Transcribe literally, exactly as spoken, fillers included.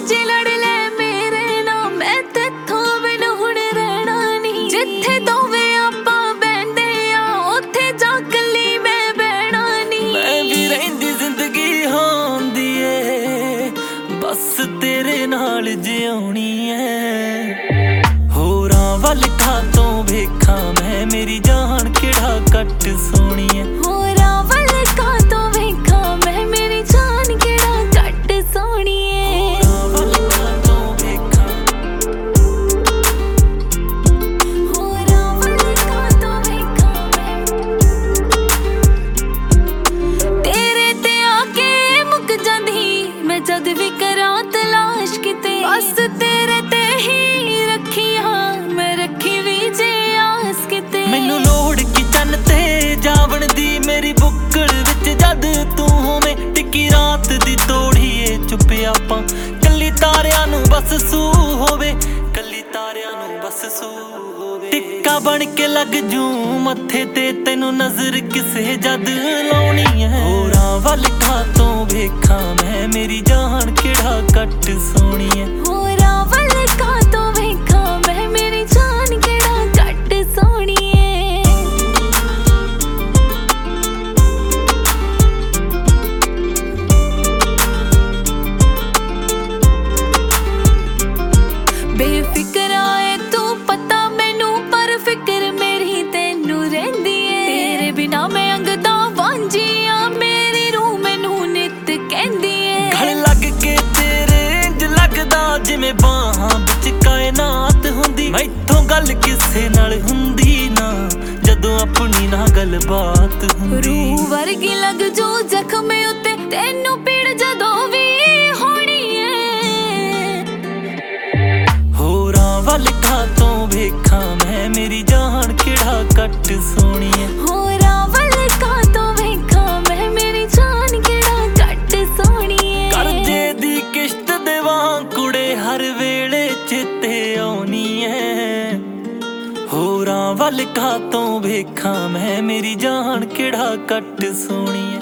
ਮਰਜੀ ਲੜ ਲੈ ਮੇਰੇ ਨਾਲ, ਮੈਂ ਤੇਥੋਂ ਬਿਨ ਹੁਣ ਰਹਿਣਾ ਨਹੀਂ। ਜਿੱਥੇ ਦੋਵੇਂ ਆਪਾਂ ਬਹਿੰਦੇ ਆ ਉੱਥੇ ਜਾ ਕੱਲੀ ਮੈਂ ਬਹਿਣਾ ਨਹੀਂ। ਮੈਂ ਵੀ ਰਹਿੰਦੀ ਜ਼ਿੰਦਗੀ ਹੁੰਦੀ ਏ ਬਸ ਤੇਰੇ ਨਾਲ ਜਿਉਣੀ ਏ। ਹੋਰਾਂ ਵੱਲ ਕਾਤੋਂ ਵੇਖਾਂ ਮੈਂ, ਮੇਰੀ ਜਾਨ ਕਿਹੜਾ ਘੱਟ ਸੋਹਣੀ ਏ। ਹੋਰਾਂ ਵੱਲ ਕਾਤੋਂ ਵੇਖਾਂ ਮੈਂ, ਮੇਰੀ ਜਾਨ ਕਿਹੜਾ ਘੱਟ ਸੋਹਣੀ ਏ। ਹੋਰਾਂ ਵੱਲ ਕਾਤੋਂ ਵੇਖਾਂ, ਹੋਰਾਂ ਵੱਲ ਕਾਤੋਂ ਵੇਖਾਂ ਮੈਂ, ਤੇਰੇ ਤੇ ਆ ਕੇ ਮੁੱਕ ਜਾਂਦੀ ਮੈਂ ਜਦ ਵੀ ਕਰਾਂ ਤਲਾਸ਼ ਕਿਤੇ। ਬਸ ਤੇਰੇ ਤੇ ਹੀ ਰੱਖੀਆਂ ਮੈਂ, ਰੱਖੀ ਵੀ ਜੇ ਆਸ ਕਿਤੇ। ਮੈਨੂੰ ਲੋੜ ਕੀ ਚੰਨ ਤੇ ਜਾਵਣ ਦੀ, ਮੇਰੀ ਬੁੱਕਲ ਵਿੱਚ ਜਦ ਤੂੰ ਹੋਵੇਂ। ਟਿੱਕੀ ਰਾਤ ਦੀ ਤੋੜੀਏ ਚੁੱਪ ਆਪਾਂ, ਕੱਲੀ ਤਾਰਿਆਂ ਨੂੰ ਬਸ ਸੂ ਹੋਵੇ, ਕੱਲੀ ਤਾਰਿਆਂ ਨੂੰ ਬਸ ਸੂ ਹੋਵੇ। ਟਿੱਕਾ ਬਣ ਕੇ ਲੱਗ ਜੂ ਮੱਥੇ ਤੇ ਤੈਨੂੰ ਨਜ਼ਰ ਕਿਸੇ ਜਦ ਲਾਉਣੀ ਏ। ਹੋਰਾਂ ਵੱਲ ਕਾਤੋਂ ਵੇਖਾਂ ਮੈਂ, ਮੇਰੀ ਜਾਨ ਕਿਹੜਾ ਘੱਟ ਸੋਹਣੀ ਏ। ਹੋਰਾਂ ਵੱਲ ਕਾਤੋਂ ਵੇਖਾਂ ਮੈਂ, ਮੇਰੀ ਜਾਨ ਕਿਹੜਾ ਘੱਟ ਸੋਹਣੀ ਏ। ਬੇਫਿਕਰਾ ਏ ਤੂੰ ਪਤਾ ਮੈਨੂੰ, ਪਰ ਫਿਕਰ ਮੇਰੀ ਤੈਨੂੰ ਰਹਿੰਦੀ ਏ। ਤੇਰੇ ਬਿਨਾ ਮੈਂ ਅੰਗਦਾ ਵਾਂਝੀ ਆ, ਮੇਰੀ ਰੂਹ ਮੈਨੂੰ ਨਿੱਤ ਕਹਿੰਦੀ ਏ। ਗਲ ਲੱਗ ਕੇ ਤੇਰੇ ਇੰਜ ਲੱਗਦਾ ਜਿਵੇਂ ਬਾਹਾਂ ਵਿੱਚ ਕਾਇਨਾਤ ਹੁੰਦੀ। ਮੈਥੋਂ ਗੱਲ ਕਿਸੇ ਨਾਲ ਹੁੰਦੀ ਨਾ, ਜਦੋਂ ਆਪਣੀ ਨਾ ਗੱਲਬਾਤ ਹੁੰਦੀ। ਰੂਹ ਵਰਗੀ ਲੱਗ ਜੋ ਜ਼ਖਮ ਉੱਤੇ, ਤੈਨੂੰ ਪੀੜ ਜਦੋਂ ਵੀ ਹੋਣੀ ਏ। ਹੋਰਾਂ ਵੱਲ ਕਾਤੋਂ ਵੇਖਾਂ ਮੈਂ, ਮੇਰੀ ਜਾਨ ਕਿਹੜਾ ਘੱਟ ਸੋਹਣੀ ਏ। ਹੋਰਾਂ ਵੱਲ ਕਾਤੋਂ ਵੇਖਾਂ ਮੈਂ, ਮੇਰੀ ਜਾਨ ਕਿਹੜਾ ਘੱਟ ਸੋਹਣੀ ਏ। ਕਰਜ਼ੇ ਦੀ ਕਿਸ਼ਤ ਦੇ ਵਾਂ ਕੁੜੇ ਹਰ ਵੇਲੇ ਚੇਤੇ ਆਉਣੀ ਏ। ਹੋਰਾਂ ਵੱਲ ਕਾਤੋਂ ਵੇਖਾਂ ਮੈਂ, ਮੇਰੀ ਜਾਨ ਕਿਹੜਾ ਘੱਟ ਸੋਹਣੀ ਏ।